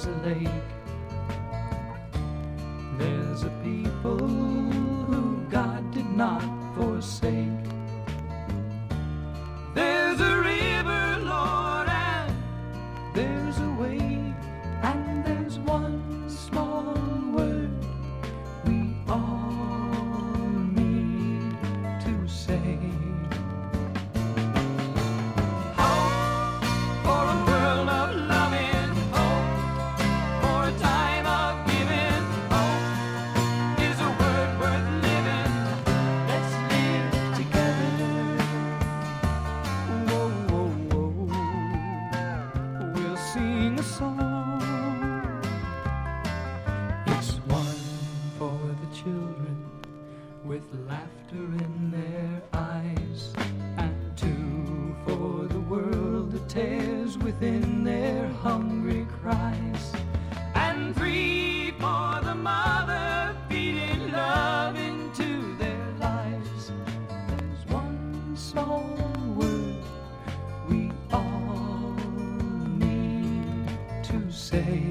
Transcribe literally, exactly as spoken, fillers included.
there's a lake. There's a people who God did not forsake. There's a river, Lord, and there's a way, and there's one small word we all need to say. Hope for a world of loving, hope for a time of giving. Hope is a word worth living. Let's live together. Whoa, whoa, whoa. We'll sing a song. It's one for the children with laughter in their eyes, and two for the world that tears within their hungry cries, and three for the mother feeding love into their lives. There's one small word we all need to say.